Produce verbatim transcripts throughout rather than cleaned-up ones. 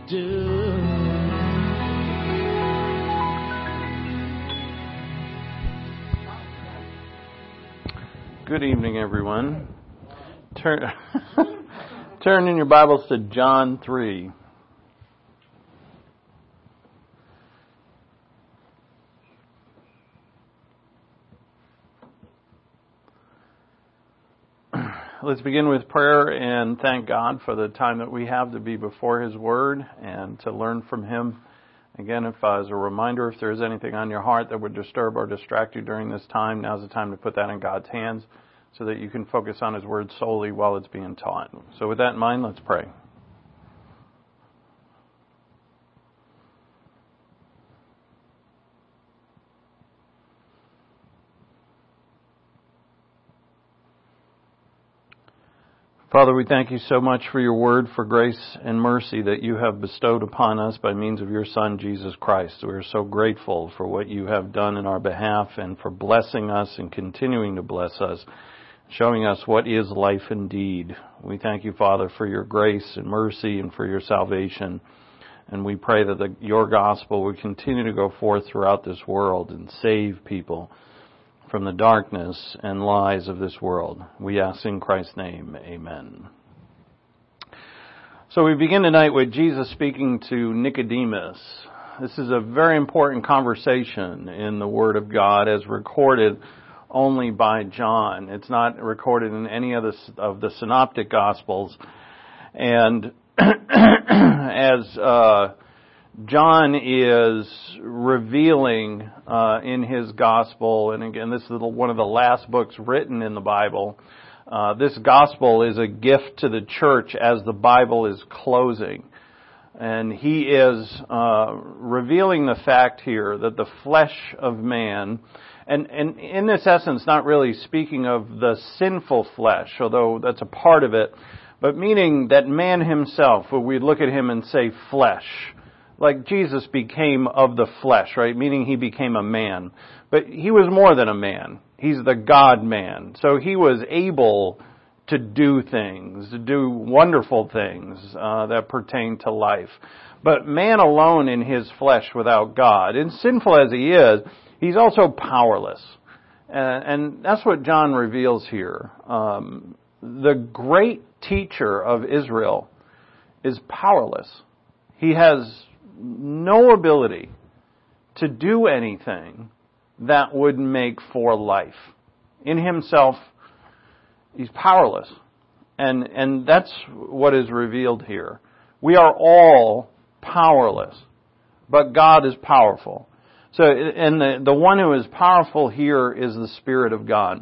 do. Good evening, everyone. Turn, turn in your Bibles to John three. Let's begin with prayer and thank God for the time that we have to be before His Word and to learn from Him. Again, if uh, as a reminder, if there's anything on your heart that would disturb or distract you during this time, now's the time to put that in God's hands so that you can focus on His Word solely while it's being taught. So with that in mind, let's pray. Father, we thank you so much for your word, for grace and mercy that you have bestowed upon us by means of your Son, Jesus Christ. We are so grateful for what you have done in our behalf and for blessing us and continuing to bless us, showing us what is life indeed. We thank you, Father, for your grace and mercy and for your salvation. And we pray that the, your gospel will continue to go forth throughout this world and save people from the darkness and lies of this world. We ask in Christ's name, amen. So we begin tonight with Jesus speaking to Nicodemus. This is a very important conversation in the Word of God as recorded only by John. It's not recorded in any of the, of the synoptic Gospels. And as uh, John is revealing uh, in his gospel, and again, this is one of the last books written in the Bible. Uh, this gospel is a gift to the church as the Bible is closing. And he is uh, revealing the fact here that the flesh of man, and, and in this essence, not really speaking of the sinful flesh, although that's a part of it, but meaning that man himself, where we look at him and say flesh, like Jesus became of the flesh, right? Meaning he became a man. But he was more than a man. He's the God-man. So he was able to do things, to do wonderful things uh, that pertain to life. But man alone in his flesh without God, and sinful as he is, he's also powerless. And, and that's what John reveals here. Um, the great teacher of Israel is powerless. He has no ability to do anything that would make for life. In himself, he's powerless. And, and that's what is revealed here. We are all powerless, but God is powerful. So, and the, the one who is powerful here is the Spirit of God.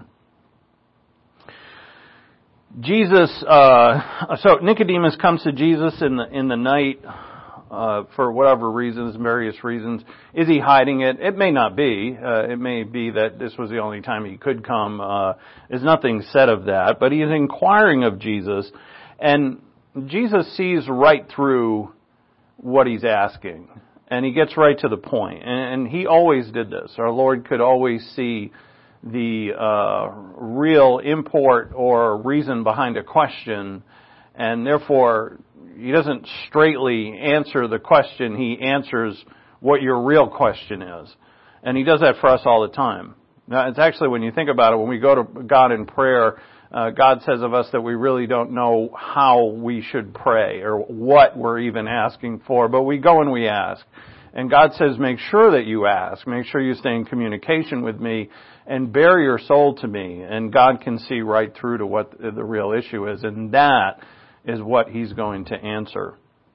Jesus, uh, so Nicodemus comes to Jesus in the, in the night, Uh, for whatever reasons, various reasons. Is he hiding it? It may not be. Uh, it may be that this was the only time he could come. Uh, there's nothing said of that. But he is inquiring of Jesus. And Jesus sees right through what he's asking. And he gets right to the point. And, and he always did this. Our Lord could always see the uh, real import or reason behind a question. And therefore, he doesn't straightly answer the question. He answers what your real question is. And he does that for us all the time. Now, it's actually, when you think about it, when we go to God in prayer, uh, God says of us that we really don't know how we should pray or what we're even asking for, but we go and we ask. And God says, make sure that you ask. Make sure you stay in communication with me and bare your soul to me. And God can see right through to what the real issue is. And that is what he's going to answer.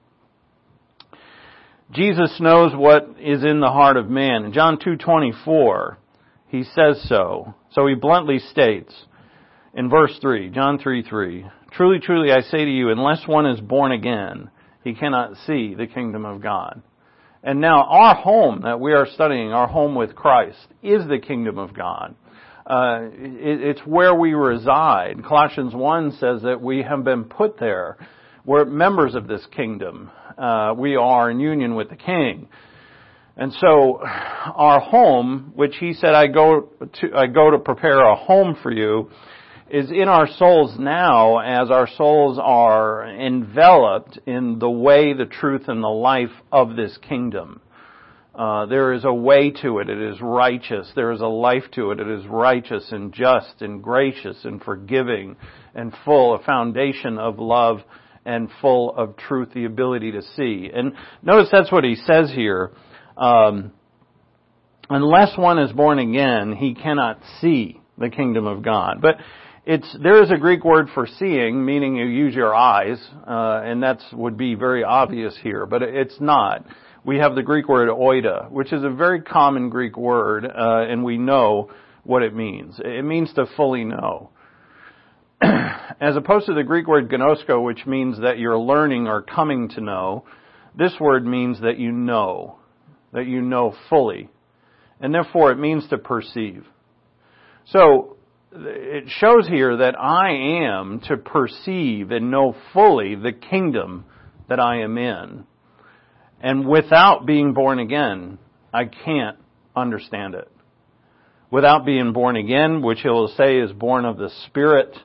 Jesus knows what is in the heart of man. In John two twenty-four, he says so. So he bluntly states in verse three, John three three, truly, truly, I say to you, unless one is born again, he cannot see the kingdom of God. And now our home that we are studying, our home with Christ, is the kingdom of God. Uh, it, it's where we reside. Colossians one says that we have been put there. We're members of this kingdom. Uh, we are in union with the King. And so our home, which he said, I go to, I go to prepare a home for you, is in our souls now as our souls are enveloped in the way, the truth, and the life of this kingdom. Uh, there is a way to it. It is righteous. There is a life to it. It is righteous and just and gracious and forgiving and full, a foundation of love and full of truth, the ability to see. And notice that's what he says here. Um, unless one is born again, he cannot see the kingdom of God. But it's there is a Greek word for seeing, meaning you use your eyes, uh, and that would be very obvious here. But it's not. We have the Greek word oida, which is a very common Greek word, uh, and we know what it means. It means to fully know. As opposed to the Greek word gnosko, which means that you're learning or coming to know, this word means that you know, that you know fully. And therefore it means to perceive. So it shows here that I am to perceive and know fully the kingdom that I am in. And without being born again, I can't understand it. Without being born again, which he'll say is born of the Spirit,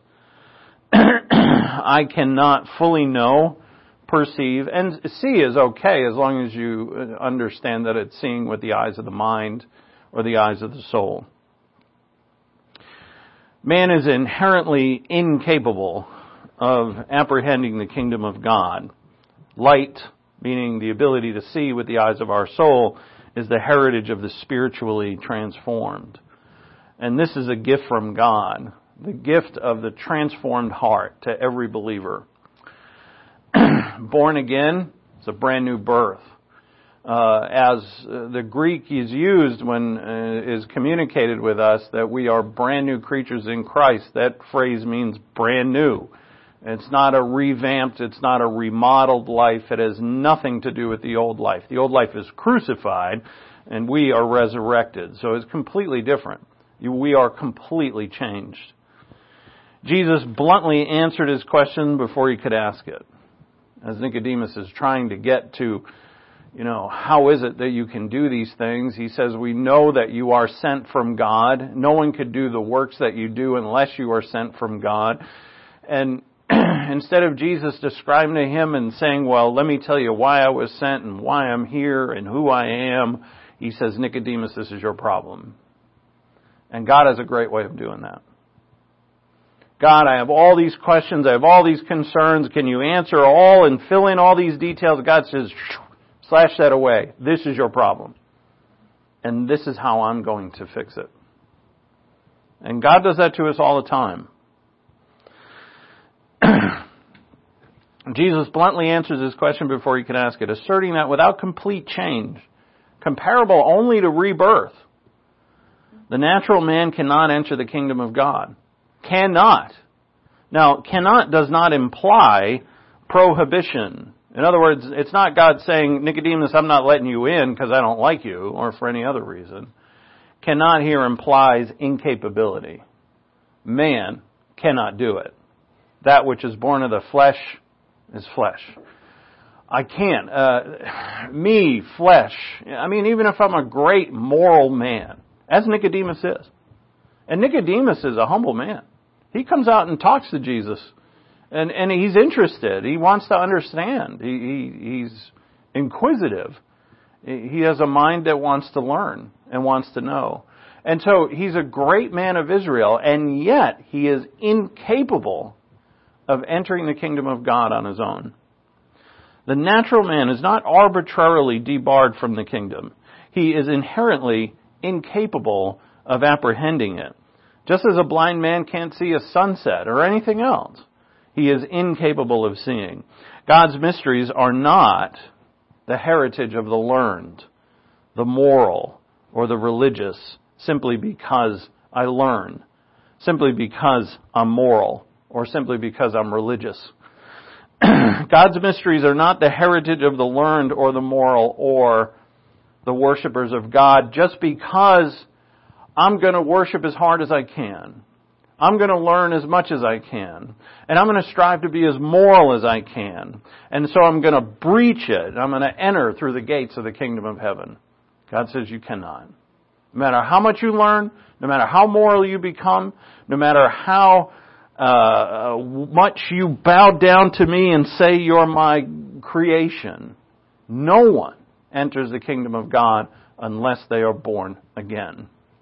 I cannot fully know, perceive, and see is okay as long as you understand that it's seeing with the eyes of the mind or the eyes of the soul. Man is inherently incapable of apprehending the kingdom of God. Light, meaning the ability to see with the eyes of our soul, is the heritage of the spiritually transformed. And this is a gift from God, the gift of the transformed heart to every believer. Born again, it's a brand new birth. Uh, as uh, the Greek is used when uh, is communicated with us that we are brand new creatures in Christ, that phrase means brand new. It's not a revamped, it's not a remodeled life. It has nothing to do with the old life. The old life is crucified and we are resurrected. So it's completely different. We are completely changed. Jesus bluntly answered his question before he could ask it. As Nicodemus is trying to get to, you know, how is it that you can do these things? He says, we know that you are sent from God. No one could do the works that you do unless you are sent from God. And instead of Jesus describing to him and saying, well, let me tell you why I was sent and why I'm here and who I am, he says, Nicodemus, this is your problem. And God has a great way of doing that. God, I have all these questions, I have all these concerns, can you answer all and fill in all these details? God says, slash that away. This is your problem. And this is how I'm going to fix it. And God does that to us all the time. Jesus bluntly answers his question before he can ask it, asserting that without complete change, comparable only to rebirth, the natural man cannot enter the kingdom of God. Cannot. Now, cannot does not imply prohibition. In other words, it's not God saying, Nicodemus, I'm not letting you in because I don't like you or for any other reason. Cannot here implies incapability. Man cannot do it. That which is born of the flesh is flesh. I can't. Uh, me, flesh. I mean, even if I'm a great moral man, as Nicodemus is. And Nicodemus is a humble man. He comes out and talks to Jesus. And, and he's interested. He wants to understand. He, he, he's inquisitive. He has a mind that wants to learn and wants to know. And so he's a great man of Israel, and yet he is incapable of entering the kingdom of God on his own. The natural man is not arbitrarily debarred from the kingdom. He is inherently incapable of apprehending it. Just as a blind man can't see a sunset or anything else, he is incapable of seeing. God's mysteries are not the heritage of the learned, the moral, or the religious, simply because I learn, simply because I'm moral, or simply because I'm religious. God's mysteries are not the heritage of the learned or the moral or the worshipers of God just because I'm going to worship as hard as I can. I'm going to learn as much as I can. And I'm going to strive to be as moral as I can. And so I'm going to breach it. I'm going to enter through the gates of the kingdom of heaven. God says you cannot. No matter how much you learn, no matter how moral you become, no matter how uh, much you bow down to me and say you're my creation. No one enters the kingdom of God unless they are born again.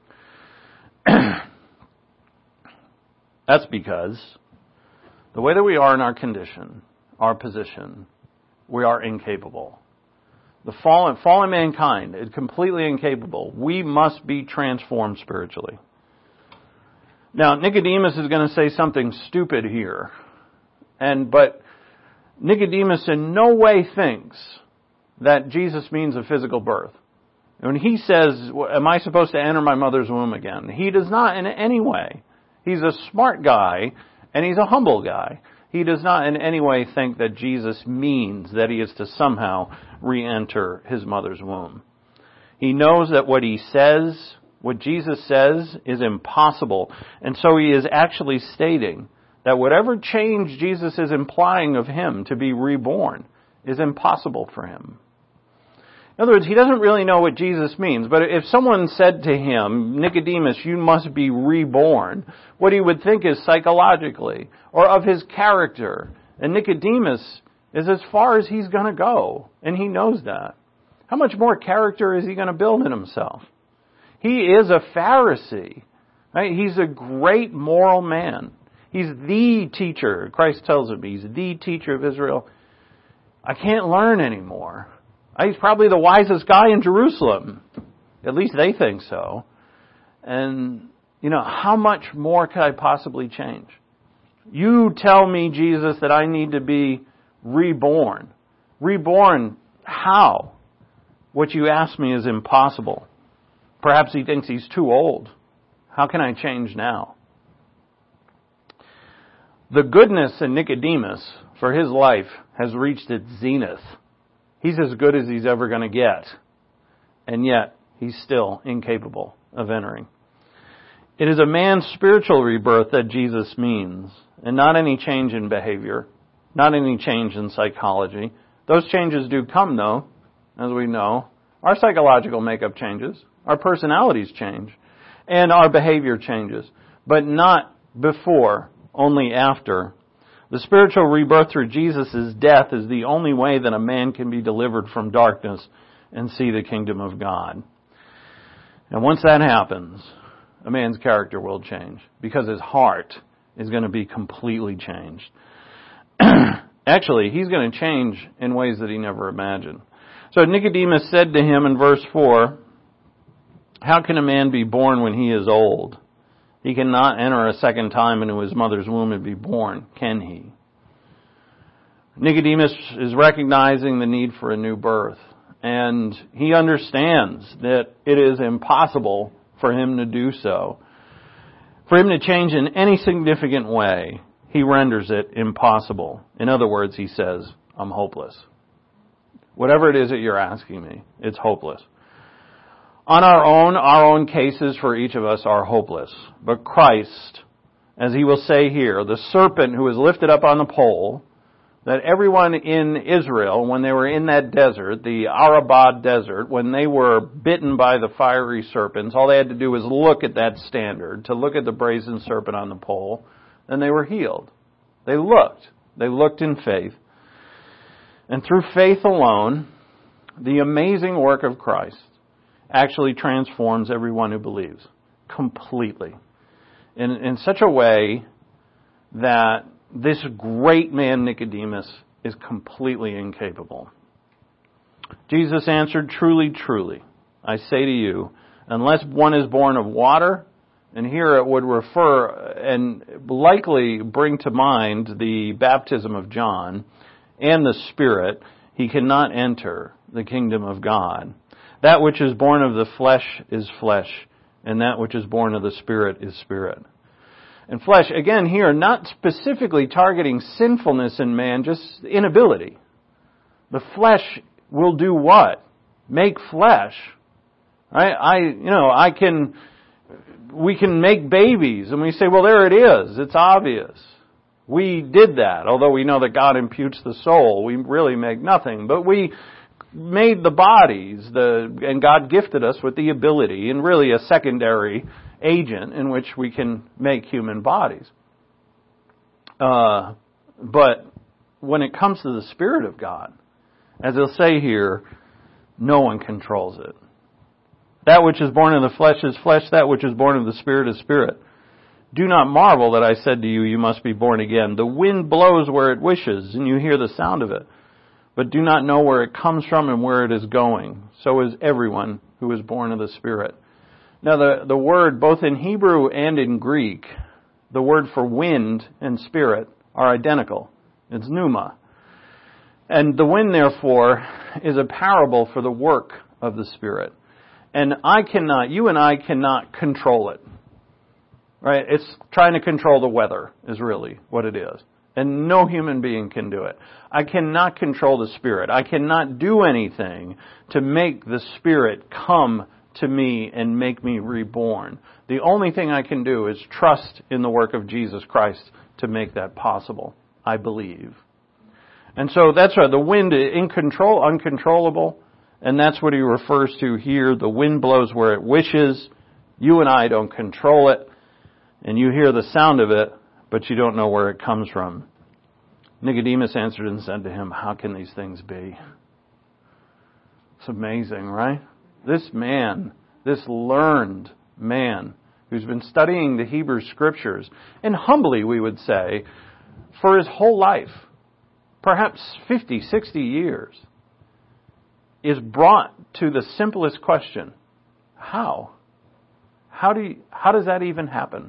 That's because the way that we are in our condition, our position, we are incapable. The fallen, fallen mankind is completely incapable. We must be transformed spiritually. Now, Nicodemus is going to say something stupid here. And, but Nicodemus in no way thinks that Jesus means a physical birth. When he says, am I supposed to enter my mother's womb again? He does not in any way. He's a smart guy and he's a humble guy. He does not in any way think that Jesus means that he is to somehow re-enter his mother's womb. He knows that what he says, what Jesus says, is impossible. And so he is actually stating that whatever change Jesus is implying of him to be reborn is impossible for him. In other words, he doesn't really know what Jesus means. But if someone said to him, Nicodemus, you must be reborn, what he would think is psychologically or of his character. And Nicodemus is as far as he's going to go. And he knows that. How much more character is he going to build in himself? He is a Pharisee. Right? He's a great moral man. He's the teacher. Christ tells him he's the teacher of Israel. I can't learn anymore. He's probably the wisest guy in Jerusalem. At least they think so. And, you know, how much more could I possibly change? You tell me, Jesus, that I need to be reborn. Reborn how? What you ask me is impossible. Perhaps he thinks he's too old. How can I change now? The goodness in Nicodemus for his life has reached its zenith. He's as good as he's ever going to get. And yet, he's still incapable of entering. It is a man's spiritual rebirth that Jesus means, and not any change in behavior, not any change in psychology. Those changes do come, though, as we know. Our psychological makeup changes, our personalities change, and our behavior changes, but not before, only after. The spiritual rebirth through Jesus' death is the only way that a man can be delivered from darkness and see the kingdom of God. And once that happens, a man's character will change because his heart is going to be completely changed. Actually, he's going to change in ways that he never imagined. So Nicodemus said to him in verse four, how can a man be born when he is old? He cannot enter a second time into his mother's womb and be born, can he? Nicodemus is recognizing the need for a new birth. And he understands that it is impossible for him to do so. For him to change in any significant way, he renders it impossible. In other words, he says, I'm hopeless. Whatever it is that you're asking me, it's hopeless. On our own, our own cases for each of us are hopeless. But Christ, as he will say here, the serpent who was lifted up on the pole, that everyone in Israel, when they were in that desert, the Arabah desert, when they were bitten by the fiery serpents, all they had to do was look at that standard, to look at the brazen serpent on the pole, and they were healed. They looked. They looked in faith. And through faith alone, the amazing work of Christ actually transforms everyone who believes completely in, in such a way that this great man Nicodemus is completely incapable. Jesus answered, truly, truly, I say to you, unless one is born of water, and here it would refer and likely bring to mind the baptism of John and the Spirit, he cannot enter the kingdom of God. That which is born of the flesh is flesh, and that which is born of the Spirit is spirit. And flesh, again here, not specifically targeting sinfulness in man, just inability. The flesh will do what? Make flesh. Right? I, you know, I can, we can make babies, and we say, well, there it is. It's obvious. We did that, although we know that God imputes the soul. We really make nothing. But we made the bodies, the, and God gifted us with the ability, and really a secondary agent in which we can make human bodies. Uh, but when it comes to the Spirit of God, as he'll say here, no one controls it. That which is born of the flesh is flesh, that which is born of the Spirit is spirit. Do not marvel that I said to you, you must be born again. The wind blows where it wishes, and you hear the sound of it, but do not know where it comes from and where it is going. So is everyone who is born of the Spirit. Now the, the word, both in Hebrew and in Greek, the word for wind and spirit are identical. It's pneuma. And the wind, therefore, is a parable for the work of the Spirit. And I cannot, you and I cannot control it. Right? It's trying to control the weather is really what it is. And no human being can do it. I cannot control the Spirit. I cannot do anything to make the Spirit come to me and make me reborn. The only thing I can do is trust in the work of Jesus Christ to make that possible. I believe. And so that's right. The wind in control, uncontrollable. And that's what he refers to here. The wind blows where it wishes. You and I don't control it. And you hear the sound of it, but you don't know where it comes from. Nicodemus answered and said to him, how can these things be? It's amazing, right? This man, this learned man, who's been studying the Hebrew Scriptures, and humbly we would say, for his whole life, perhaps fifty, sixty years, is brought to the simplest question, how? How do you, how does that even happen?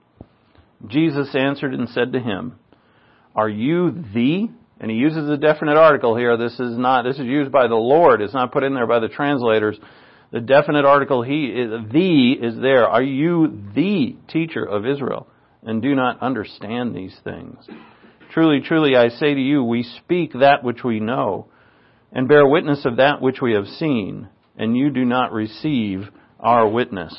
Jesus answered and said to him, are you the, and he uses a definite article here, this is not, this is used by the Lord, it's not put in there by the translators. The definite article, he is, the is there. Are you the teacher of Israel and do not understand these things? Truly, truly, I say to you, we speak that which we know and bear witness of that which we have seen, and you do not receive our witness.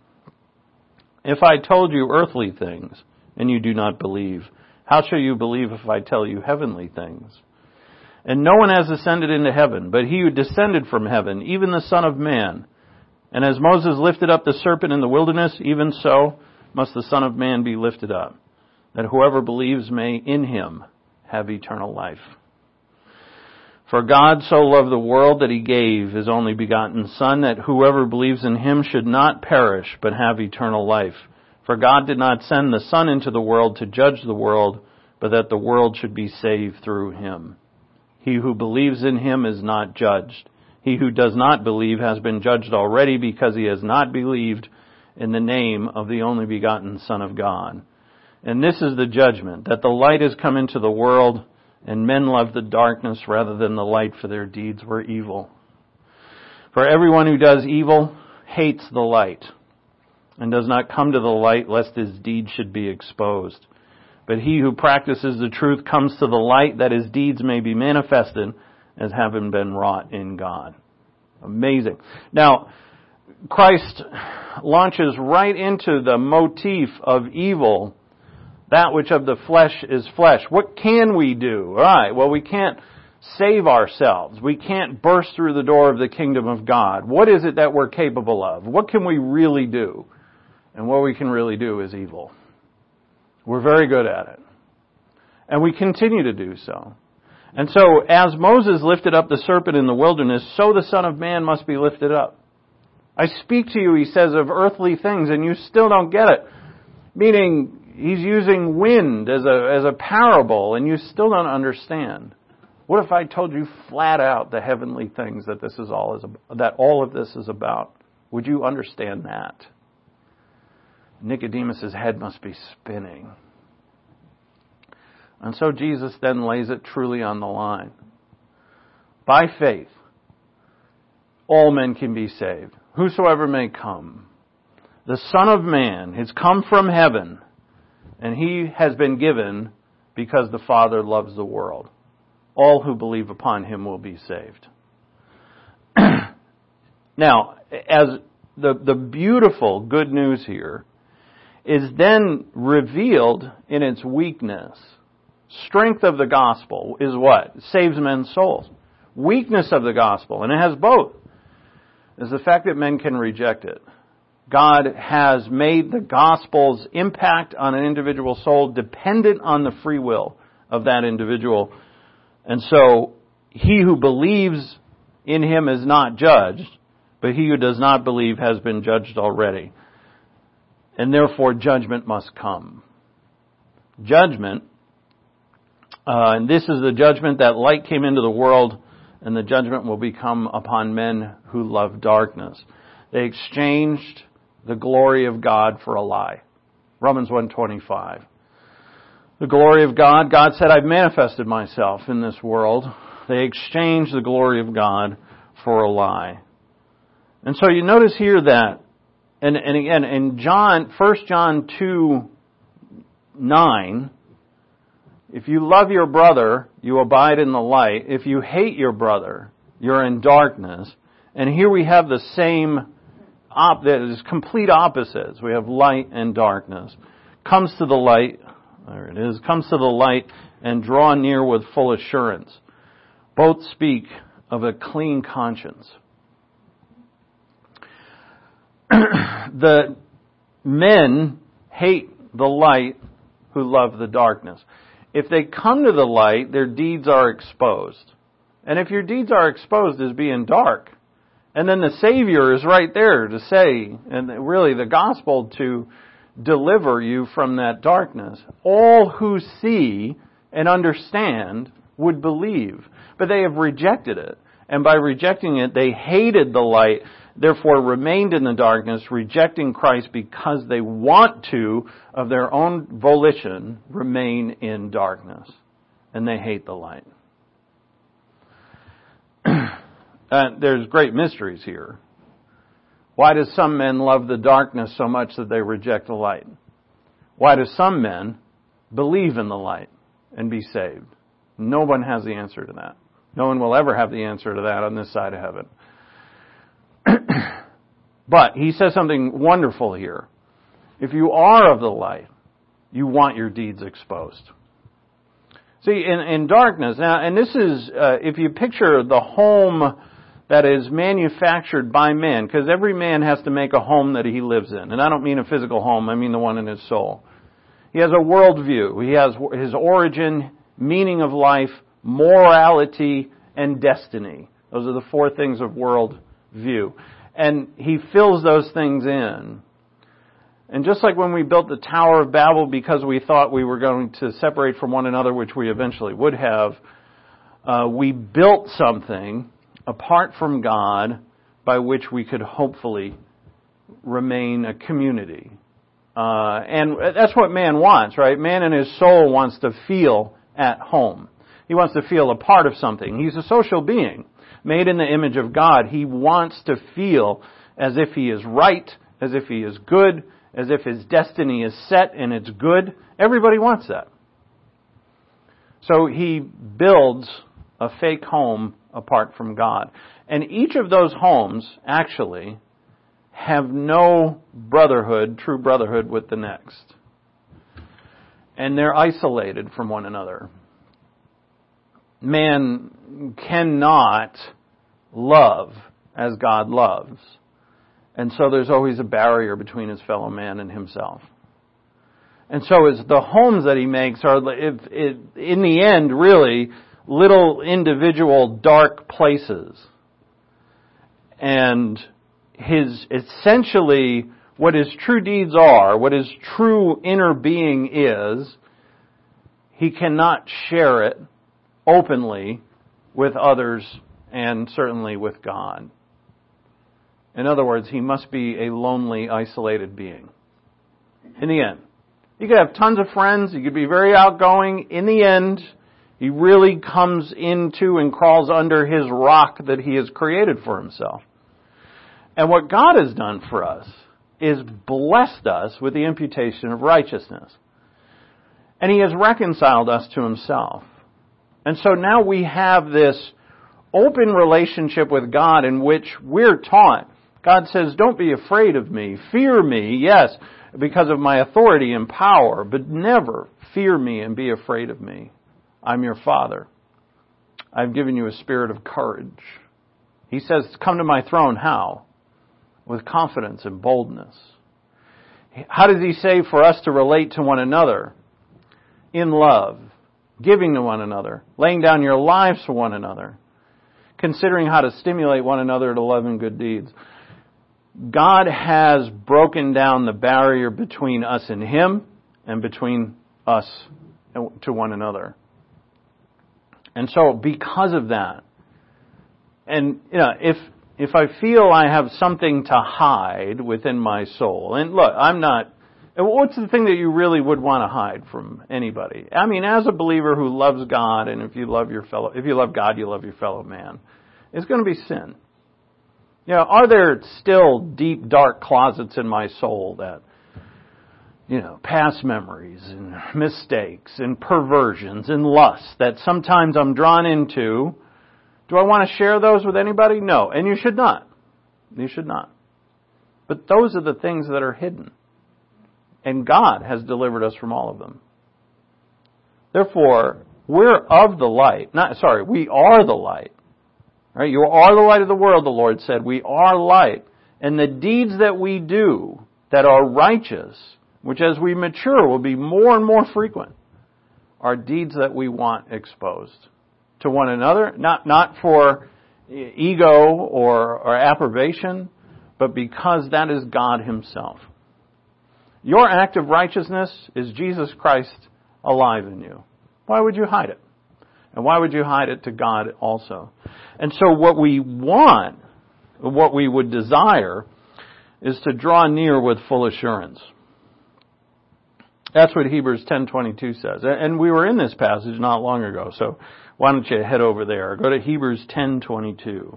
If I told you earthly things and you do not believe, how shall you believe if I tell you heavenly things? And no one has ascended into heaven, but he who descended from heaven, even the Son of Man. And as Moses lifted up the serpent in the wilderness, even so must the Son of Man be lifted up, that whoever believes may in him have eternal life. For God so loved the world that he gave his only begotten Son, that whoever believes in him should not perish, but have eternal life. For God did not send the Son into the world to judge the world, but that the world should be saved through him. He who believes in him is not judged. He who does not believe has been judged already because he has not believed in the name of the only begotten Son of God. And this is the judgment, that the light has come into the world, and men love the darkness rather than the light, for their deeds were evil. For everyone who does evil hates the light, and does not come to the light lest his deeds should be exposed. But he who practices the truth comes to the light, that his deeds may be manifested as having been wrought in God. Amazing. Now, Christ launches right into the motif of evil, that which of the flesh is flesh. What can we do? All right, well, we can't save ourselves. We can't burst through the door of the kingdom of God. What is it that we're capable of? What can we really do? And what we can really do is evil. We're very good at it. And we continue to do so. And so, as Moses lifted up the serpent in the wilderness, so the Son of Man must be lifted up. I speak to you, he says, of earthly things, and you still don't get it. Meaning, he's using wind as a, as a parable, and you still don't understand. What if I told you flat out the heavenly things that this is all is that all of this is about? Would you understand that? Nicodemus' head must be spinning. And so Jesus then lays it truly on the line. By faith, all men can be saved, whosoever may come. The Son of Man has come from heaven, and he has been given because the Father loves the world. All who believe upon him will be saved. Now, as the, the beautiful good news here is then revealed in its weakness. Strength of the gospel is what? It saves men's souls. Weakness of the gospel, and it has both, is the fact that men can reject it. God has made the gospel's impact on an individual soul dependent on the free will of that individual. And so he who believes in him is not judged, but he who does not believe has been judged already. And therefore judgment must come. Judgment, uh, and this is the judgment that light came into the world, and the judgment will become upon men who love darkness. They exchanged the glory of God for a lie. Romans one twenty-five. The glory of God, God said, I've manifested myself in this world. They exchanged the glory of God for a lie. And so you notice here that, and, and again, in John, First John two nine, if you love your brother, you abide in the light. If you hate your brother, you're in darkness. And here we have the same, op- that is complete opposites. We have light and darkness. Comes to the light, there it is, comes to the light and draw near with full assurance. Both speak of a clean conscience. The men hate the light who love the darkness. If they come to the light, their deeds are exposed. And if your deeds are exposed as being dark, and then the Savior is right there to say, and really the gospel to deliver you from that darkness, all who see and understand would believe. But they have rejected it. And by rejecting it, they hated the light, therefore remained in the darkness, rejecting Christ because they want to, of their own volition, remain in darkness. And they hate the light. uh, there's great mysteries here. Why do some men love the darkness so much that they reject the light? Why do some men believe in the light and be saved? No one has the answer to that. No one will ever have the answer to that on this side of heaven. But he says something wonderful here. If you are of the light, you want your deeds exposed. See, in, in darkness, now, and this is, uh, if you picture the home that is manufactured by man, because every man has to make a home that he lives in. And I don't mean a physical home, I mean the one in his soul. He has a worldview. He has his origin, meaning of life, morality, and destiny. Those are the four things of world view. And he fills those things in. And just like when we built the Tower of Babel because we thought we were going to separate from one another, which we eventually would have, uh, we built something apart from God by which we could hopefully remain a community. Uh, and that's what man wants, right? Man in his soul wants to feel at home. He wants to feel a part of something. He's a social being, made in the image of God. He wants to feel as if he is right, as if he is good, as if his destiny is set and it's good. Everybody wants that. So he builds a fake home apart from God. And each of those homes, actually, have no brotherhood, true brotherhood with the next. And they're isolated from one another. Man cannot love as God loves. And so there's always a barrier between his fellow man and himself. And so as the homes that he makes are, if, if, in the end, really, little individual dark places. And his, essentially, what his true deeds are, what his true inner being is, he cannot share it openly with others and certainly with God. In other words, he must be a lonely, isolated being. In the end. You could have tons of friends, you could be very outgoing. In the end, he really comes into and crawls under his rock that he has created for himself. And what God has done for us is blessed us with the imputation of righteousness. And he has reconciled us to himself. And so now we have this open relationship with God in which we're taught. God says, don't be afraid of me. Fear me, yes, because of my authority and power, but never fear me and be afraid of me. I'm your Father. I've given you a spirit of courage. He says, come to my throne. How? with confidence and boldness. How does he say for us to relate to one another? In love, giving to one another, laying down your lives for one another, considering how to stimulate one another to love and good deeds. God has broken down the barrier between us and Him and between us to one another. And so because of that, and you know, if if I feel I have something to hide within my soul, and look, I'm not, what's the thing that you really would want to hide from anybody? I mean, as a believer who loves God, and if you love your fellow, if you love God, you love your fellow man, it's going to be sin. You know, are there still deep, dark closets in my soul that, you know, past memories and mistakes and perversions and lusts that sometimes I'm drawn into? Do I want to share those with anybody? No, and you should not. You should not. But those are the things that are hidden. And God has delivered us from all of them. Therefore, we're of the light. Not, sorry, we are the light. Right? You are the light of the world, the Lord said. We are light. And the deeds that we do that are righteous, which as we mature will be more and more frequent, are deeds that we want exposed to one another, not, not for ego or, or approbation, but because that is God Himself. Your act of righteousness is Jesus Christ alive in you. Why would you hide it? And why would you hide it to God also? And so what we want, what we would desire, is to draw near with full assurance. That's what Hebrews ten twenty-two says. And we were in this passage not long ago, so why don't you head over there. Go to Hebrews ten twenty-two.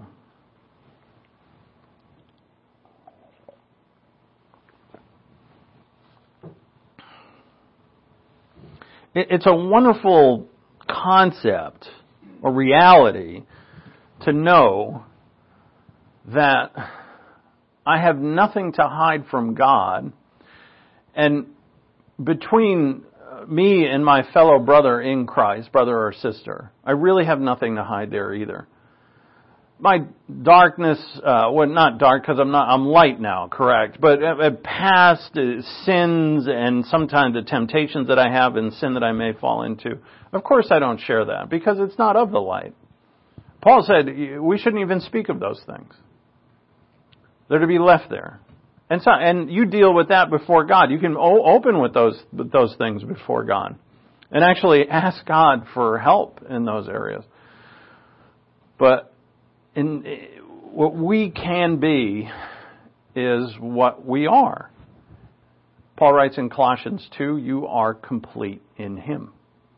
It's a wonderful concept or reality to know that I have nothing to hide from God, and between me and my fellow brother in Christ, brother or sister, I really have nothing to hide there either. My darkness, uh, well, not dark because I'm not, I'm light now, correct, but uh, past uh, sins and sometimes the temptations that I have and sin that I may fall into, of course I don't share that because it's not of the light. Paul said we shouldn't even speak of those things. They're to be left there. And so, and you deal with that before God. You can o- open with those with those things before God, and actually ask God for help in those areas. But in what we can be is what we are. Paul writes in Colossians two, "You are complete in Him."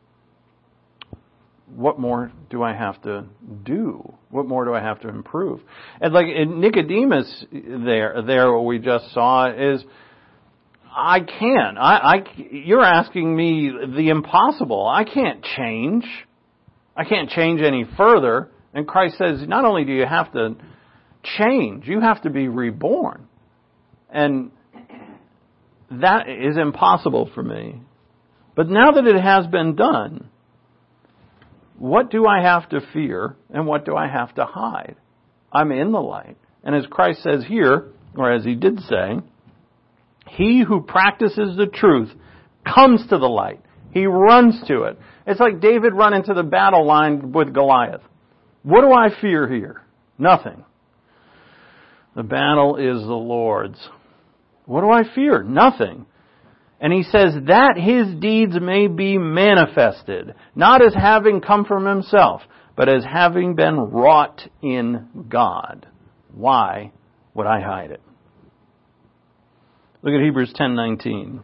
What more do I have to do? What more do I have to improve? And like in Nicodemus there, there what we just saw is, I can't. I, I, you're asking me the impossible. I can't change. I can't change any further. And Christ says, not only do you have to change, you have to be reborn. And that is impossible for me. But now that it has been done, what do I have to fear and what do I have to hide? I'm in the light. And as Christ says here, or as He did say, he who practices the truth comes to the light. He runs to it. It's like David running to the battle line with Goliath. What do I fear here? Nothing. The battle is the Lord's. What do I fear? Nothing. And he says that His deeds may be manifested, not as having come from Himself, but as having been wrought in God. Why would I hide it? Look at Hebrews ten nineteen.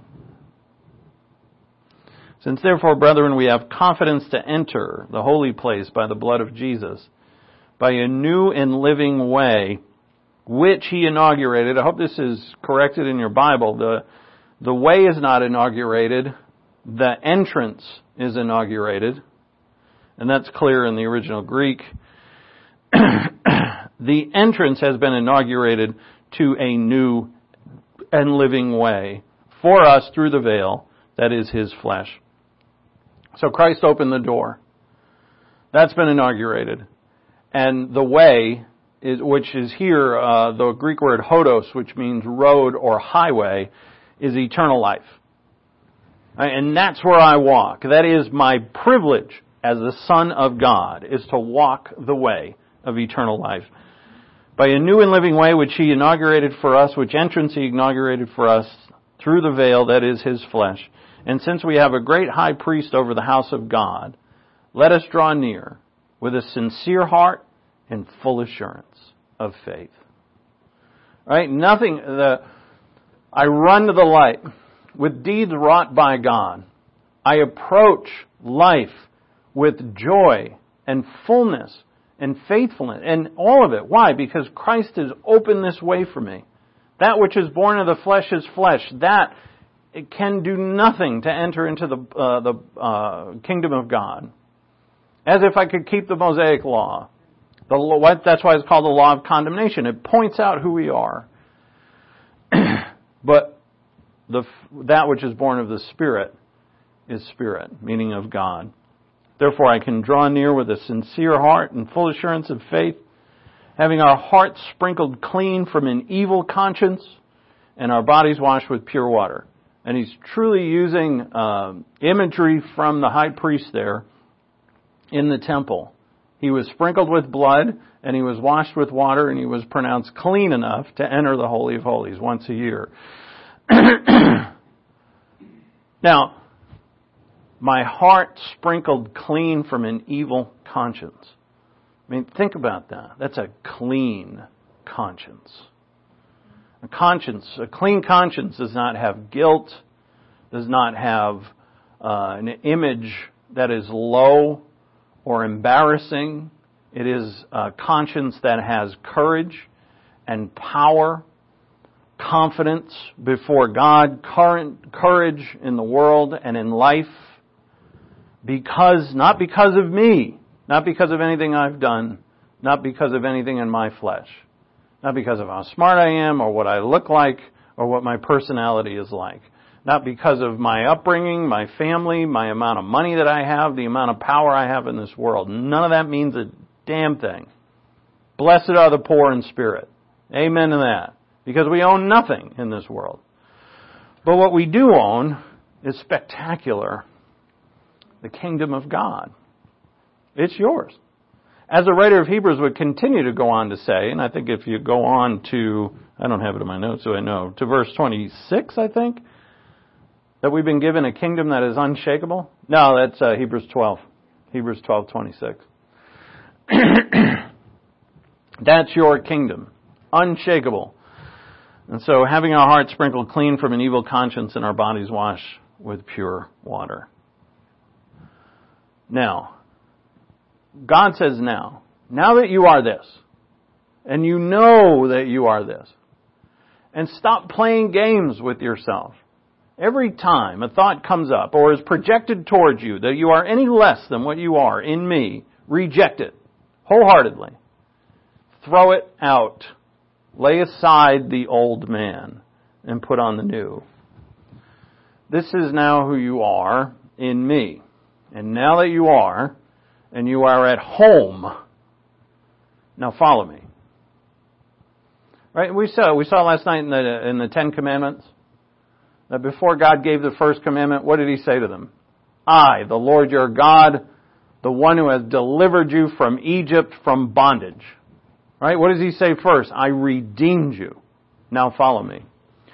Since therefore, brethren, we have confidence to enter the holy place by the blood of Jesus, by a new and living way, which He inaugurated. I hope this is corrected in your Bible. The The way is not inaugurated. The entrance is inaugurated. And that's clear in the original Greek. The entrance has been inaugurated to a new and living way for us through the veil that is His flesh. So Christ opened the door. That's been inaugurated. And the way is, which is here, uh, the Greek word hodos, which means road or highway, is eternal life. And that's where I walk. That is my privilege as the Son of God, is to walk the way of eternal life. By a new and living way which He inaugurated for us, which entrance He inaugurated for us through the veil, that is His flesh. And since we have a great high priest over the house of God, let us draw near with a sincere heart and full assurance of faith. Right? Nothing, the, I run to the light with deeds wrought by God. I approach life with joy and fullness and faithfulness and all of it. Why? Because Christ has opened this way for me. That which is born of the flesh is flesh. That it can do nothing to enter into the uh, the uh, kingdom of God. As if I could keep the Mosaic law. The law, that's why it's called the law of condemnation. It points out who we are. But the that which is born of the Spirit is Spirit, meaning of God. Therefore I can draw near with a sincere heart and full assurance of faith, having our hearts sprinkled clean from an evil conscience and our bodies washed with pure water. And he's truly using uh, imagery from the high priest there in the temple. He was sprinkled with blood, and he was washed with water, and he was pronounced clean enough to enter the Holy of Holies once a year. Now, my heart sprinkled clean from an evil conscience. I mean, think about that. That's a clean conscience. A conscience, a clean conscience does not have guilt, does not have uh, an image that is low or embarrassing. It is a conscience that has courage and power, confidence before God, courage in the world and in life, because, not because of me, not because of anything I've done, not because of anything in my flesh, not because of how smart I am or what I look like or what my personality is like, not because of my upbringing, my family, my amount of money that I have, the amount of power I have in this world. None of that means a damn thing. Blessed are the poor in spirit. Amen to that. Because we own nothing in this world. But what we do own is spectacular. The kingdom of God. It's yours. As the writer of Hebrews would continue to go on to say, and I think if you go on to, I don't have it in my notes, so I know, to verse twenty-six, I think, that we've been given a kingdom that is unshakable. No, that's uh, Hebrews twelve. Hebrews twelve, twenty-six. That's your kingdom. Unshakable. And so having our hearts sprinkled clean from an evil conscience and our bodies washed with pure water. Now, God says now, now that you are this, and you know that you are this, and stop playing games with yourself. Every time a thought comes up or is projected towards you that you are any less than what you are in me, reject it wholeheartedly. Throw it out. Lay aside the old man and put on the new. This is now who you are in me. And now that you are, and you are at home, now follow me. Right? We saw we saw last night in the in the Ten Commandments that before God gave the first commandment, what did He say to them? I, the Lord your God, the one who has delivered you from Egypt, from bondage. Right? What does He say first? I redeemed you. Now follow me.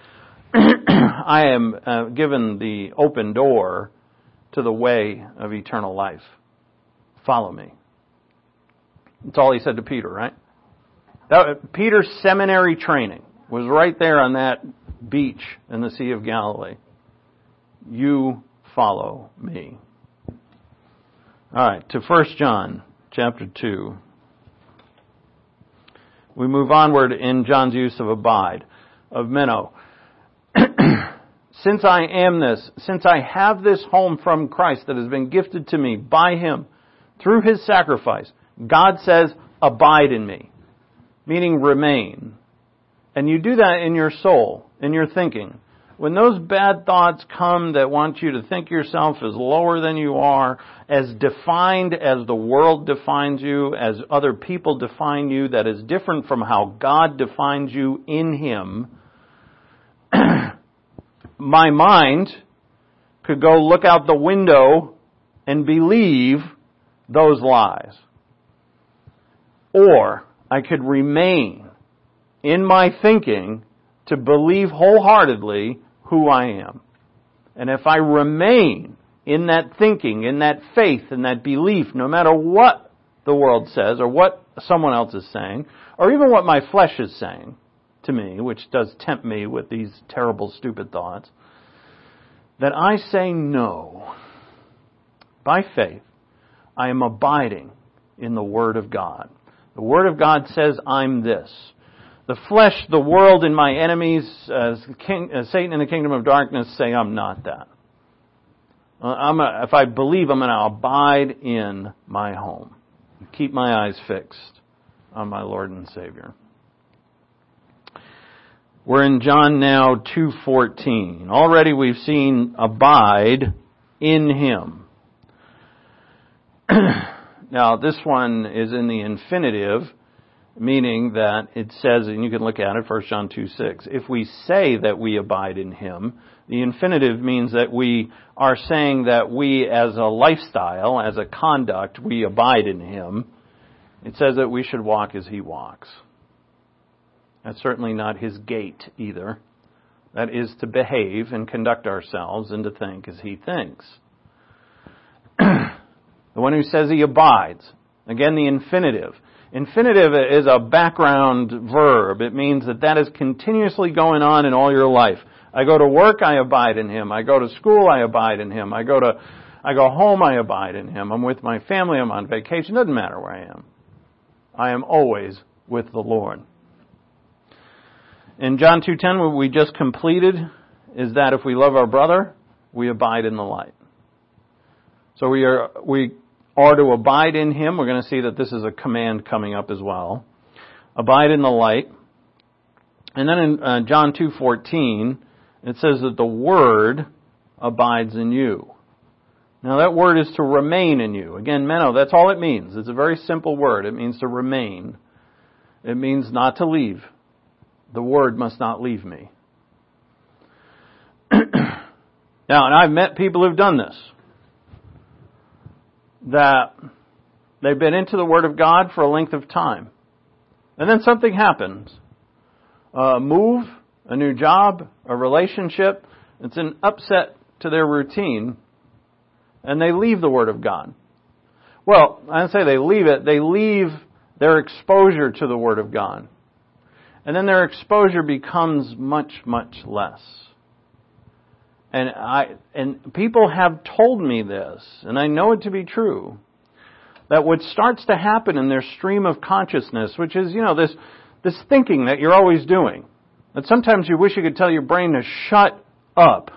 I am uh, given the open door to the way of eternal life. Follow me. That's all He said to Peter, right? That, Peter's seminary training was right there on that beach in the Sea of Galilee. You follow me. All right, to First John chapter two. We move onward in John's use of abide, of meno. Since I am this, since I have this home from Christ that has been gifted to me by Him through His sacrifice, God says, abide in me, meaning remain. And you do that in your soul, in your thinking. when those bad thoughts come that want you to think yourself as lower than you are, as defined as the world defines you, as other people define you, that is different from how God defines you in Him, my mind could go look out the window and believe those lies. Or I could remain in my thinking to believe wholeheartedly who I am. And if I remain in that thinking, in that faith, in that belief, no matter what the world says or what someone else is saying, or even what my flesh is saying to me, which does tempt me with these terrible, stupid thoughts, that I say no. By faith, I am abiding in the Word of God. The Word of God says I'm this. The flesh, the world, and my enemies, uh, king, uh, Satan and the kingdom of darkness say I'm not that. Uh, I'm a, if I believe, I'm going to abide in my home. Keep my eyes fixed on my Lord and Savior. We're in John now two fourteen. Already we've seen abide in Him. Now this one is in the infinitive, meaning that it says, and you can look at it, First John two six, if we say that we abide in Him, the infinitive means that we are saying that we as a lifestyle, as a conduct, we abide in Him. It says that we should walk as He walks. That's certainly not His gait either. That is to behave and conduct ourselves and to think as He thinks. The one who says He abides. Again, the infinitive. Infinitive is a background verb. It means that that is continuously going on in all your life. I go to work, I abide in Him. I go to school, I abide in Him. I go to, I go home, I abide in Him. I'm with my family, I'm on vacation. Doesn't matter where I am. I am always with the Lord. In John two ten, what we just completed is that if we love our brother, we abide in the light. So we are, we are to abide in Him. We're going to see that this is a command coming up as well. Abide in the light. And then in uh, John two fourteen, it says that the Word abides in you. Now that word is to remain in you. Again, meno, that's all it means. It's a very simple word. It means to remain. It means not to leave. The Word must not leave me. Now, and I've met people who've done this. That they've been into the Word of God for a length of time. And then something happens. A move, a new job, a relationship. It's an upset to their routine. And they leave the Word of God. Well, I don't say they leave it. They leave their exposure to the Word of God. And then their exposure becomes much, much less. And I and people have told me this, and I know it to be true, that what starts to happen in their stream of consciousness, which is, you know, this this thinking that you're always doing, that sometimes you wish you could tell your brain to shut up.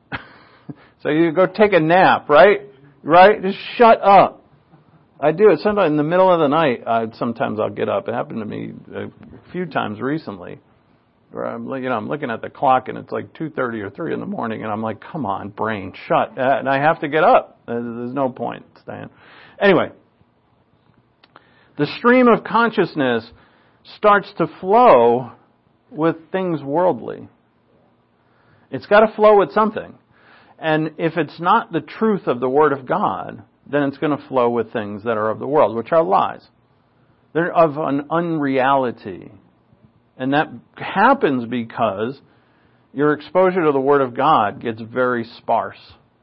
So you go take a nap, right? Right? Just shut up. I do it sometimes in the middle of the night. I, sometimes I'll get up. It happened to me a few times recently. Where I'm, you know, I'm looking at the clock and it's like two thirty or three in the morning, and I'm like, "Come on, brain, shut!" And I have to get up. There's no point staying. Anyway, the stream of consciousness starts to flow with things worldly. It's got to flow with something, and if it's not the truth of the Word of God, then it's going to flow with things that are of the world, which are lies. They're of an unreality. And that happens because your exposure to the Word of God gets very sparse.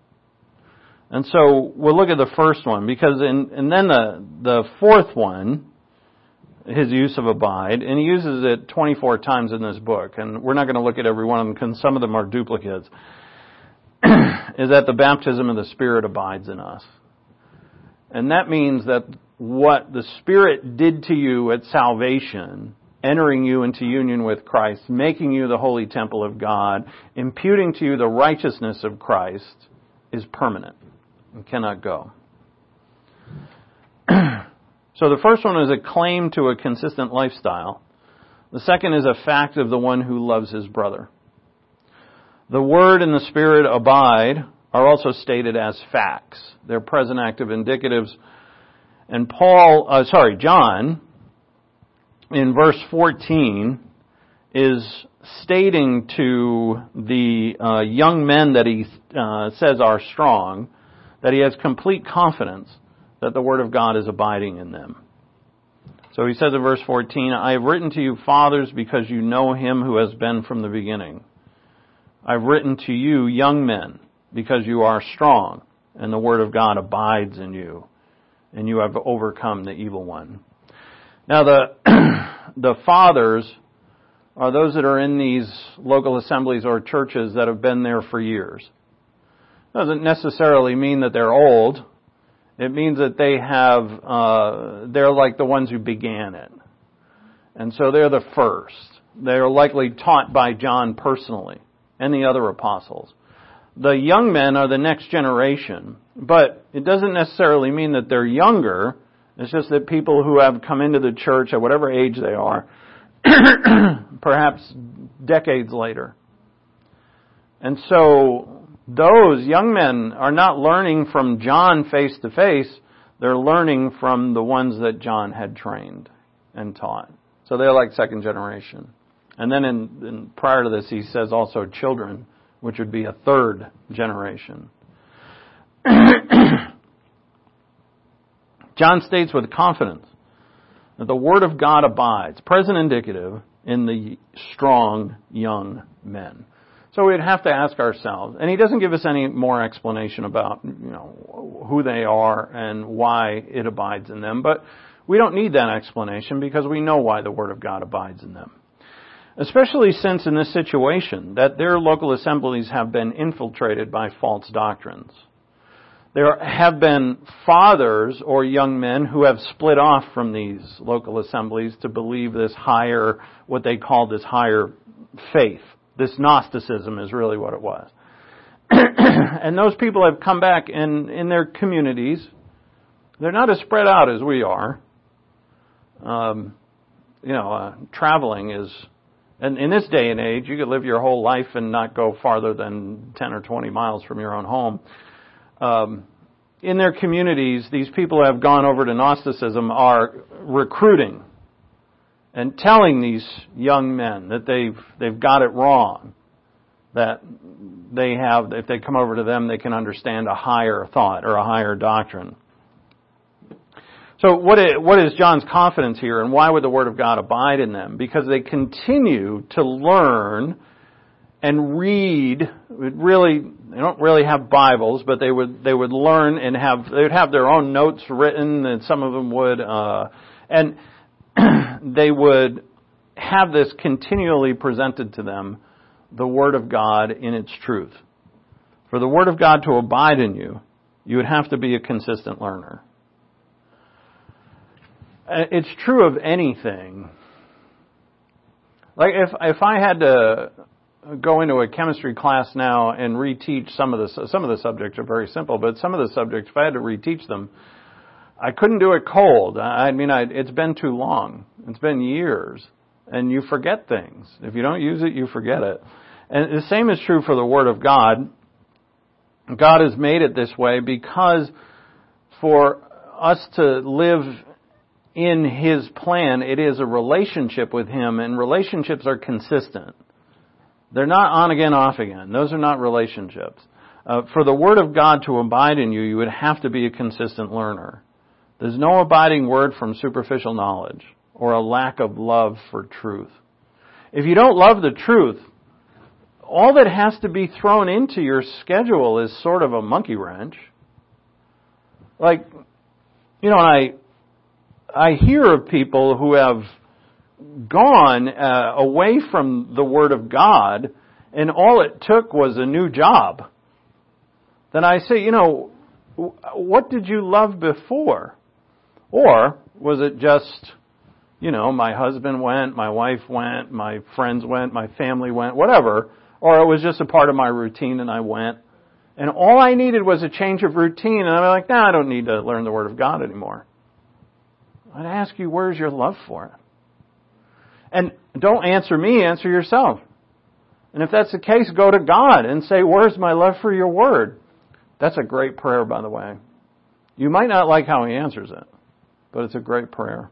And so we'll look at the first one, because in, and then the, the fourth one, his use of abide, and he uses it twenty-four times in this book, and we're not going to look at every one of them because some of them are duplicates, is that the baptism of the Spirit abides in us. And that means that what the Spirit did to you at salvation, entering you into union with Christ, making you the holy temple of God, imputing to you the righteousness of Christ, is permanent and cannot go. So the first one is a claim to a consistent lifestyle. The second is a fact of the one who loves his brother. The Word and the Spirit abide are also stated as facts. They're present active indicatives. And Paul, uh, sorry, John, in verse fourteen, is stating to the uh, young men that he uh, says are strong, that he has complete confidence that the Word of God is abiding in them. So he says in verse fourteen, I have written to you, fathers, because you know Him who has been from the beginning. I've written to you, young men, because you are strong, and the Word of God abides in you, and you have overcome the evil one. Now the the fathers are those that are in these local assemblies or churches that have been there for years. Doesn't necessarily mean that they're old. It means that they have, uh, they're like the ones who began it. And so they're the first. They're likely taught by John personally and the other apostles. The young men are the next generation, but it doesn't necessarily mean that they're younger. It's just that people who have come into the church at whatever age they are, perhaps decades later. And so those young men are not learning from John face to face. They're learning from the ones that John had trained and taught. So they're like second generation. And then in, in prior to this, he says also children, which would be a third generation. John states with confidence that the Word of God abides, present indicative, in the strong young men. So we'd have to ask ourselves, and he doesn't give us any more explanation about, you know, who they are and why it abides in them, but we don't need that explanation because we know why the Word of God abides in them. Especially since in this situation that their local assemblies have been infiltrated by false doctrines. There have been fathers or young men who have split off from these local assemblies to believe this higher, what they call this higher faith. This Gnosticism is really what it was. And those people have come back in, in their communities. They're not as spread out as we are. Um, you know, uh, traveling is, and in this day and age, you could live your whole life and not go farther than ten or twenty miles from your own home. Um, in their communities, these people who have gone over to Gnosticism are recruiting and telling these young men that they've they've got it wrong, that they have, if they come over to them, they can understand a higher thought or a higher doctrine. So what is, what is John's confidence here, and why would the Word of God abide in them? Because they continue to learn and read. Really, they don't really have Bibles, but they would they would learn and have they would have their own notes written, and some of them would, uh, and they would have this continually presented to them, the Word of God in its truth. For the Word of God to abide in you, you would have to be a consistent learner. It's true of anything. Like if if I had to go into a chemistry class now and reteach some of the some of the subjects are very simple, but some of the subjects, if I had to reteach them, I couldn't do it cold. I mean, I, it's been too long. It's been years, and you forget things. If you don't use it, you forget it. And the same is true for the Word of God. God has made it this way because for us to live in His plan, it is a relationship with Him, and relationships are consistent. They're not on again, off again. Those are not relationships. Uh, for the Word of God to abide in you, you would have to be a consistent learner. There's no abiding word from superficial knowledge or a lack of love for truth. If you don't love the truth, all that has to be thrown into your schedule is sort of a monkey wrench. Like, you know, I I hear of people who have gone uh, away from the Word of God, and all it took was a new job. Then I say, you know, what did you love before? Or was it just, you know, my husband went, my wife went, my friends went, my family went, whatever. Or it was just a part of my routine and I went. And all I needed was a change of routine. And I'm like, nah, I don't need to learn the Word of God anymore. I'd ask you, where's your love for it? And don't answer me, answer yourself. And if that's the case, go to God and say, where's my love for your word? That's a great prayer, by the way. You might not like how he answers it, but it's a great prayer.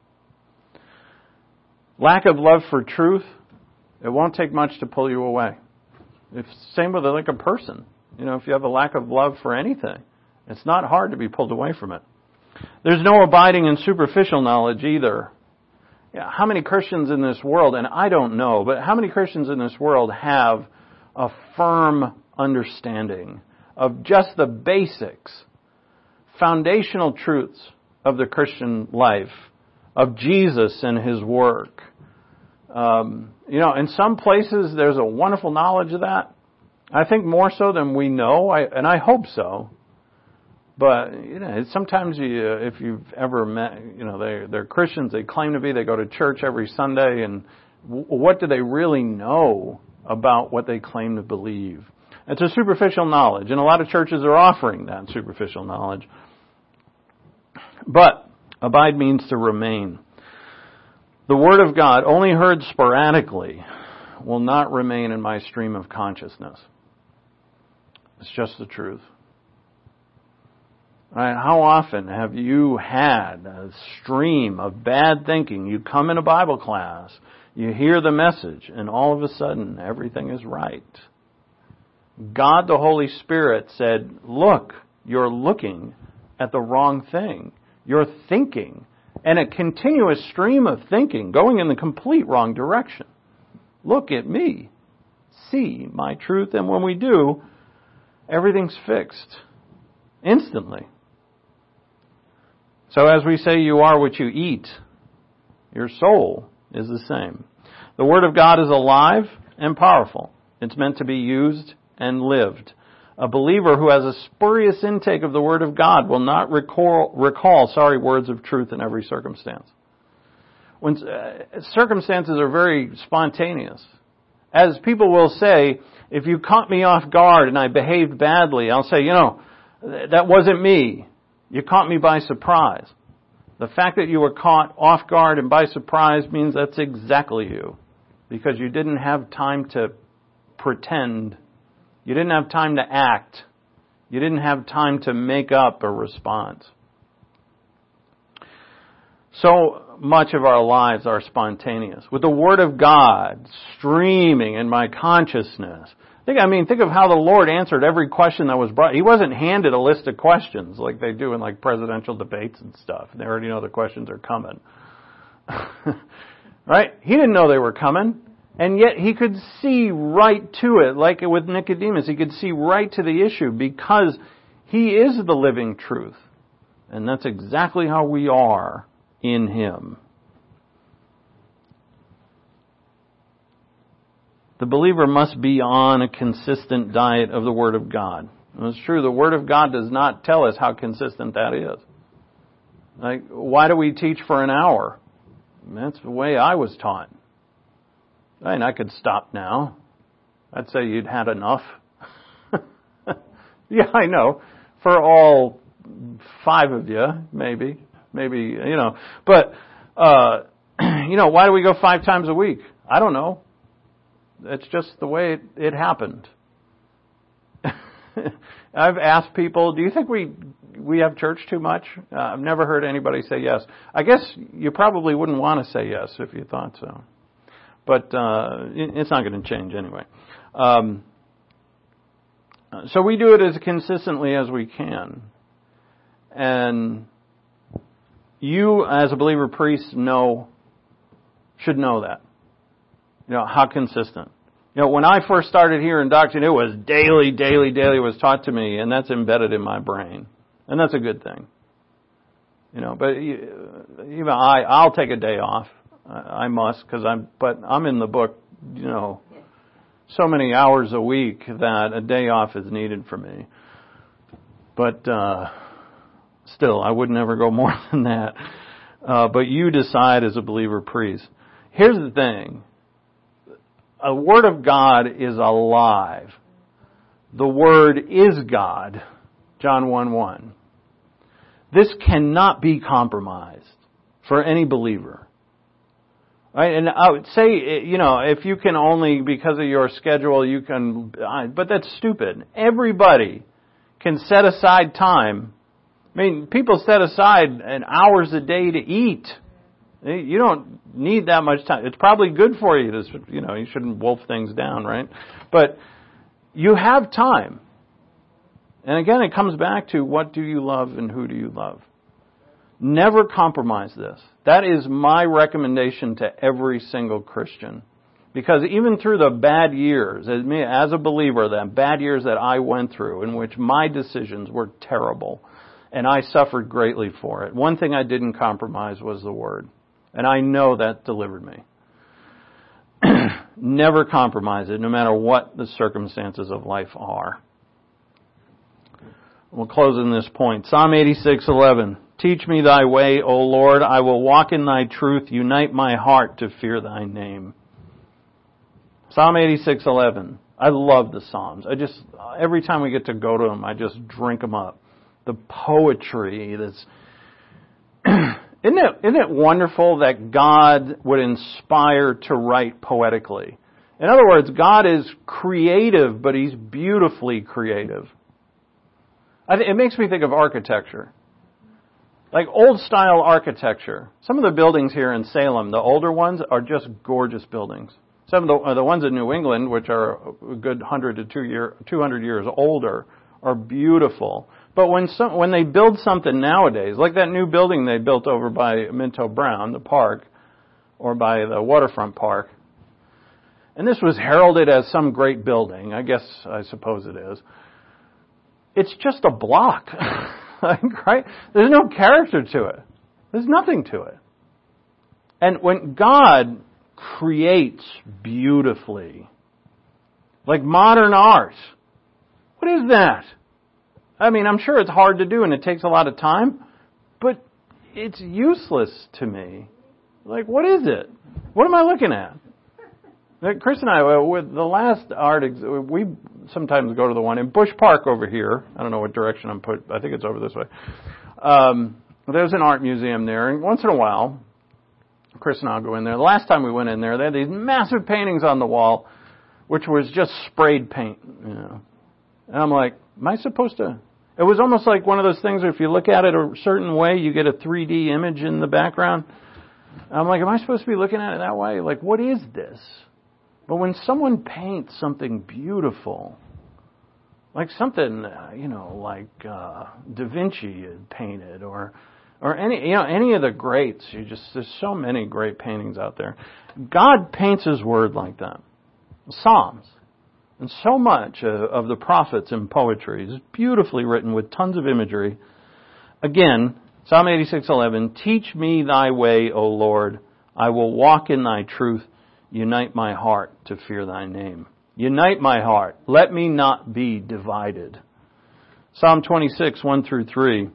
Lack of love for truth, it won't take much to pull you away. It's same with like a person. You know, if you have a lack of love for anything, it's not hard to be pulled away from it. There's no abiding in superficial knowledge either. Yeah, how many Christians in this world, and I don't know, but how many Christians in this world have a firm understanding of just the basics, foundational truths of the Christian life, of Jesus and His work? Um, you know, in some places there's a wonderful knowledge of that. I think more so than we know, I, and I hope so. But, you know, sometimes you, uh, if you've ever met, you know, they're, they're Christians, they claim to be, they go to church every Sunday, and w- what do they really know about what they claim to believe? It's a superficial knowledge, and a lot of churches are offering that superficial knowledge. But abide means to remain. The Word of God, only heard sporadically, will not remain in my stream of consciousness. It's just the truth. Right? How often have you had a stream of bad thinking? You come in a Bible class, you hear the message, and all of a sudden everything is right. God the Holy Spirit said, look, you're looking at the wrong thing. You're thinking, and a continuous stream of thinking going in the complete wrong direction. Look at me. See my truth. And when we do, everything's fixed instantly. So as we say, you are what you eat. Your soul is the same. The Word of God is alive and powerful. It's meant to be used and lived. A believer who has a spurious intake of the Word of God will not recall, recall sorry, words of truth in every circumstance. When uh, circumstances are very spontaneous. As people will say, if you caught me off guard and I behaved badly, I'll say, you know, that wasn't me. You caught me by surprise. The fact that you were caught off guard and by surprise means that's exactly you. Because you didn't have time to pretend. You didn't have time to act. You didn't have time to make up a response. So much of our lives are spontaneous. With the Word of God streaming in my consciousness. Think, I mean, think of how the Lord answered every question that was brought. He wasn't handed a list of questions like they do in like presidential debates and stuff. They already know the questions are coming. Right? He didn't know they were coming. And yet he could see right to it, like with Nicodemus. He could see right to the issue because he is the living truth. And that's exactly how we are in Him. The believer must be on a consistent diet of the Word of God. And it's true, the Word of God does not tell us how consistent that is. Like, why do we teach for an hour? That's the way I was taught. And I could stop now. I'd say you'd had enough. Yeah, I know. For all five of you, maybe. Maybe, you know. But, uh, you know, why do we go five times a week? I don't know. It's just the way it, it happened. I've asked people, do you think we we have church too much? Uh, I've never heard anybody say yes. I guess you probably wouldn't want to say yes if you thought so. But uh, it's not going to change anyway. Um, so we do it as consistently as we can. And you, as a believer priest, know, should know that. You know, how consistent. You know, when I first started here in doctrine, it was daily, daily, daily was taught to me, and that's embedded in my brain. And that's a good thing. You know, but even I, I'll take a day off. I must, because I'm, but I'm in the book, you know, so many hours a week that a day off is needed for me. But, uh, still, I would never go more than that. Uh, but you decide as a believer priest. Here's the thing. A Word of God is alive. The Word is God. John one one. This cannot be compromised for any believer. Right? And I would say, you know, if you can only, because of your schedule, you can, but that's stupid. Everybody can set aside time. I mean, people set aside an hours a day to eat. You don't need that much time. It's probably good for you to, you know, you shouldn't wolf things down, right? But you have time. And again, it comes back to what do you love and who do you love? Never compromise this. That is my recommendation to every single Christian. Because even through the bad years, as me, as a believer, the bad years that I went through, in which my decisions were terrible, and I suffered greatly for it, one thing I didn't compromise was the Word. And I know that delivered me. Never compromise it, no matter what the circumstances of life are. We'll close on this point. Psalm eighty-six eleven. Teach me thy way, O Lord. I will walk in thy truth. Unite my heart to fear thy name. Psalm eighty-six eleven. I love the Psalms. I just, every time we get to go to them, I just drink them up. The poetry that's, isn't it, isn't it wonderful that God would inspire to write poetically? In other words, God is creative, but He's beautifully creative. I th- it makes me think of architecture. Like old style architecture. Some of the buildings here in Salem, the older ones, are just gorgeous buildings. Some of the, uh, the ones in New England, which are a good one hundred to two year, two hundred years older, are beautiful. But when some, when they build something nowadays, like that new building they built over by Minto Brown, the park, or by the waterfront park, and this was heralded as some great building, I guess, I suppose it is. It's just a block. Right? There's no character to it. There's nothing to it. And when God creates beautifully, like modern art, what is that? I mean, I'm sure it's hard to do and it takes a lot of time, but it's useless to me. Like, what is it? What am I looking at? Chris and I, with the last art, we sometimes go to the one in Bush Park over here. I don't know what direction I'm put. I think it's over this way. Um, there's an art museum there, and once in a while, Chris and I will go in there. The last time we went in there, they had these massive paintings on the wall, which was just sprayed paint. You know, and I'm like, am I supposed to? It was almost like one of those things where if you look at it a certain way, you get a three D image in the background. I'm like, am I supposed to be looking at it that way? Like, what is this? But when someone paints something beautiful, like something, you know, like uh, Da Vinci had painted, or or any, you know, any of the greats, you just, there's so many great paintings out there. God paints His Word like that. Psalms. And so much uh, of the prophets and poetry is beautifully written with tons of imagery. Again, Psalm eighty-six eleven, teach me thy way, O Lord. I will walk in thy truth. Unite my heart to fear thy name. Unite my heart. Let me not be divided. Psalm twenty-six, one through three.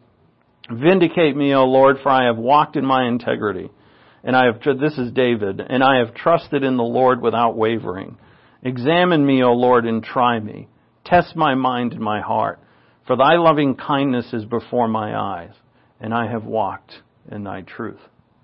Vindicate me, O Lord, for I have walked in my integrity. And I have, this is David, and I have trusted in the Lord without wavering. Examine me, O Lord, and try me. Test my mind and my heart. For thy loving kindness is before my eyes, and I have walked in thy truth.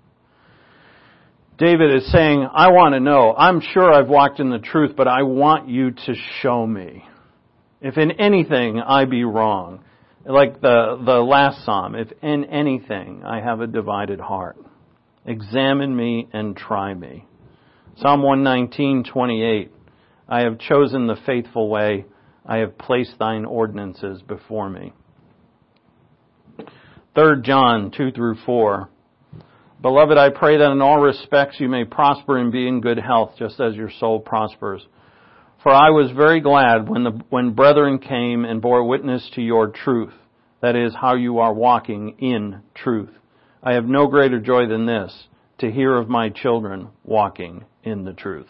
David is saying, I want to know. I'm sure I've walked in the truth, but I want you to show me. If in anything I be wrong, like the, the last psalm, if in anything I have a divided heart, examine me and try me. Psalm one nineteen, twenty-eight, I have chosen the faithful way. I have placed thine ordinances before me. Third John two through four. Beloved, I pray that in all respects you may prosper and be in good health, just as your soul prospers. For I was very glad when the when brethren came and bore witness to your truth, that is, how you are walking in truth. I have no greater joy than this, to hear of my children walking in the truth.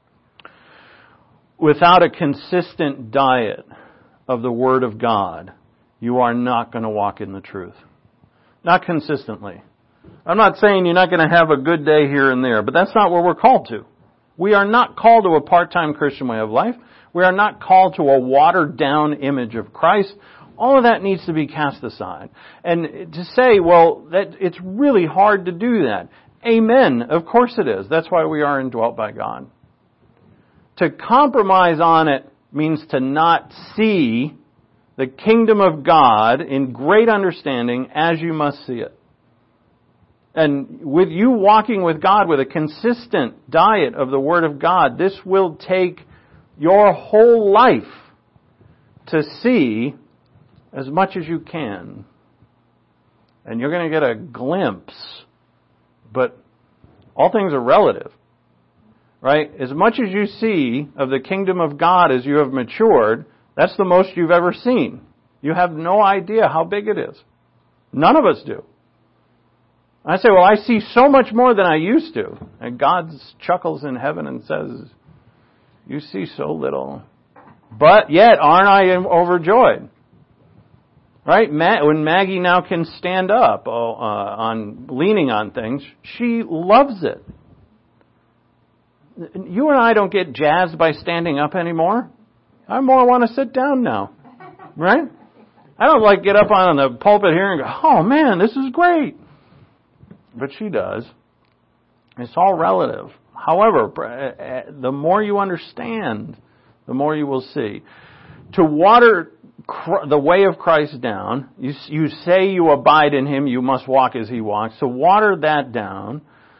Without a consistent diet of the Word of God, you are not going to walk in the truth. Not consistently. I'm not saying you're not going to have a good day here and there, but that's not what we're called to. We are not called to a part-time Christian way of life. We are not called to a watered-down image of Christ. All of that needs to be cast aside. And to say, well, that it's really hard to do that. Amen. Of course it is. That's why we are indwelt by God. To compromise on it means to not see the kingdom of God in great understanding as you must see it. And with you walking with God with a consistent diet of the Word of God, this will take your whole life to see as much as you can. And you're going to get a glimpse. But all things are relative. Right? As much as you see of the kingdom of God as you have matured, that's the most you've ever seen. You have no idea how big it is. None of us do. I say, well, I see so much more than I used to. And God chuckles in heaven and says, you see so little. But yet, aren't I overjoyed? Right? When Maggie now can stand up uh, on leaning on things, she loves it. You and I don't get jazzed by standing up anymore. I more want to sit down now. Right? I don't like get up on the pulpit here and go, oh man, this is great. But she does. It's all relative. However, the more you understand, the more you will see. To water the way of Christ down, you, you say you abide in Him, you must walk as He walks. So water that down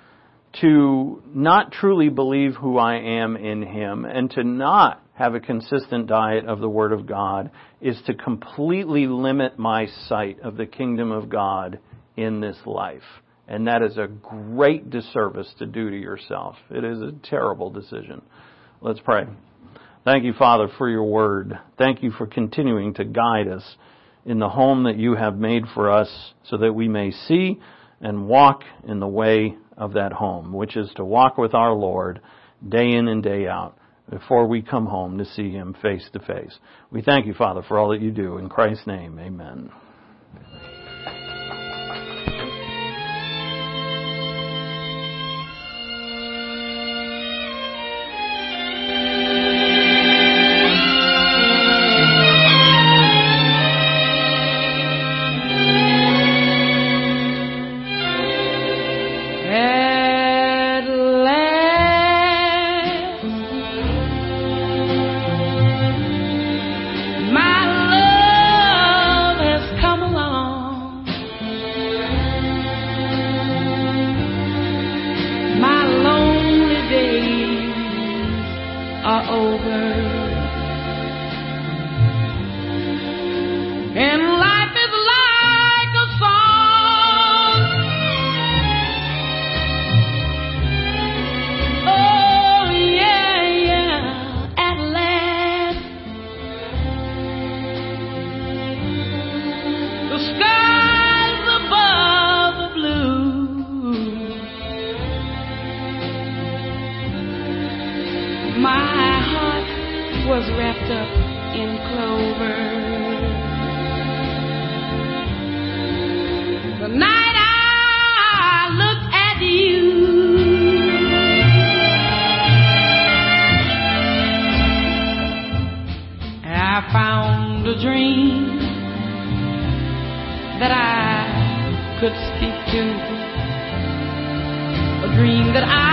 to not truly believe who I am in Him and to not have a consistent diet of the Word of God is to completely limit my sight of the kingdom of God in this life. And that is a great disservice to do to yourself. It is a terrible decision. Let's pray. Thank you, Father, for your word. Thank you for continuing to guide us in the home that you have made for us so that we may see and walk in the way of that home, which is to walk with our Lord day in and day out before we come home to see Him face to face. We thank you, Father, for all that you do. In Christ's name, amen. That I